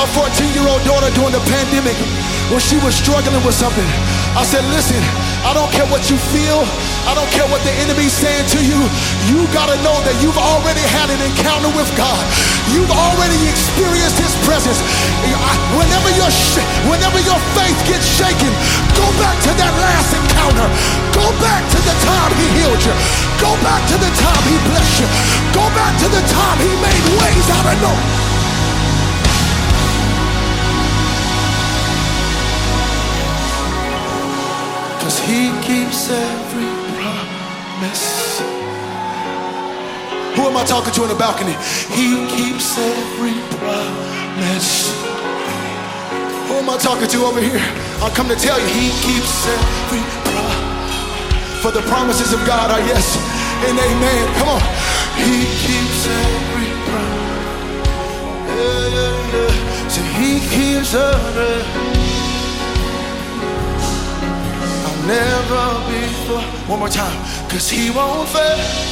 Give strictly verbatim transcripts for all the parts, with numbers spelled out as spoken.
my fourteen-year-old daughter during the pandemic when she was struggling with something. I said, listen, I don't care what you feel. I don't care what the enemy's saying to you. You gotta know that you've already had an encounter with God. You've already experienced his presence. Whenever your whenever your faith gets shaken, go back to that last encounter. Go back to the time he healed you. Go back to the time he blessed you. Go back to the time he made ways out of no. Cause he keeps every promise. Who am I talking to in the balcony? He keeps every promise. Who am I talking to over here? I'll come to tell you, he keeps every promise. For the promises of God are yes and amen. Come on. He keeps every promise. Yeah, yeah, yeah. So he keeps every. Never before. One more time. Cause he won't fail.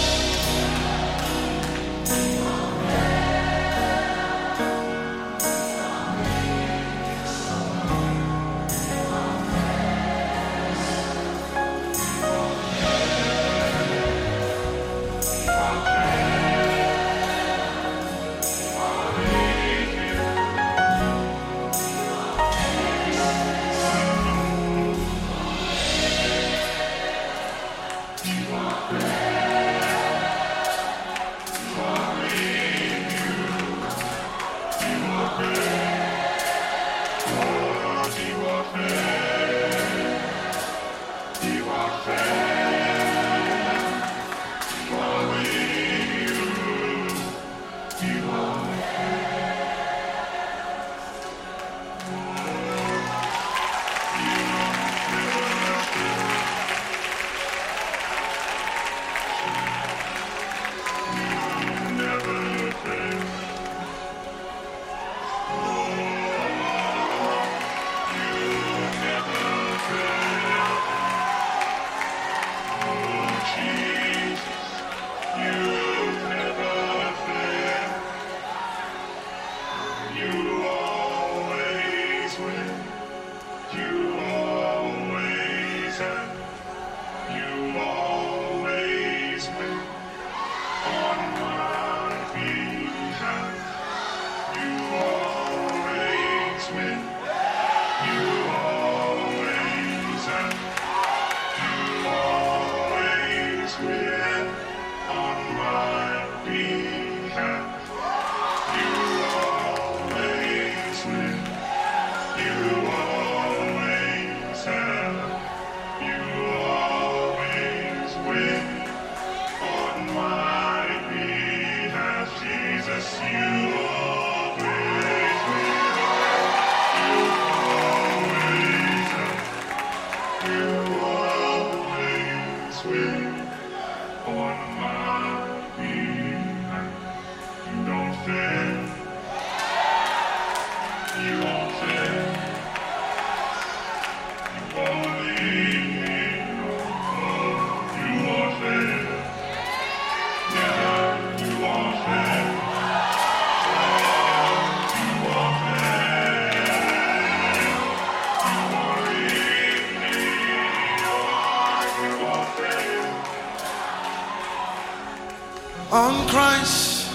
On Christ,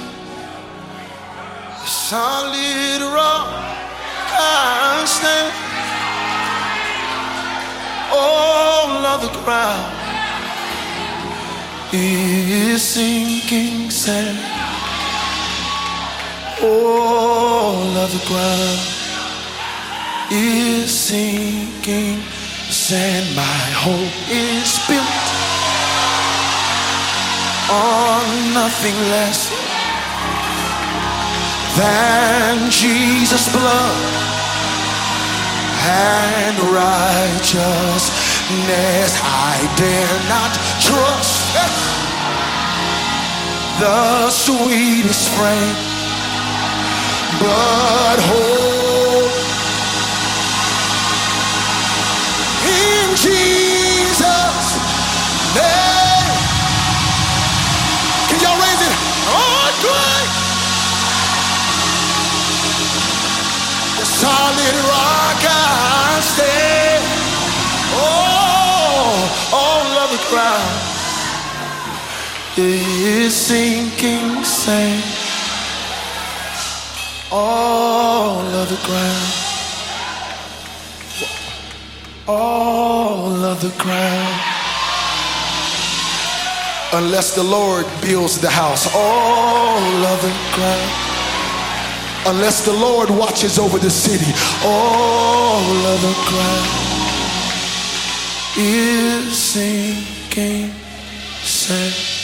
solid rock, I stand. All of the ground is sinking sand. All of the ground is sinking sand. My hope is built on nothing less than Jesus' blood and righteousness. I dare not trust the sweetest frame, but hold in Jesus' name. Can y'all raise it? On Christ. ground is sinking sand. All of the ground, all of the ground. Unless the Lord builds the house, all of the ground. Unless the Lord watches over the city, all of the ground is sinking sand.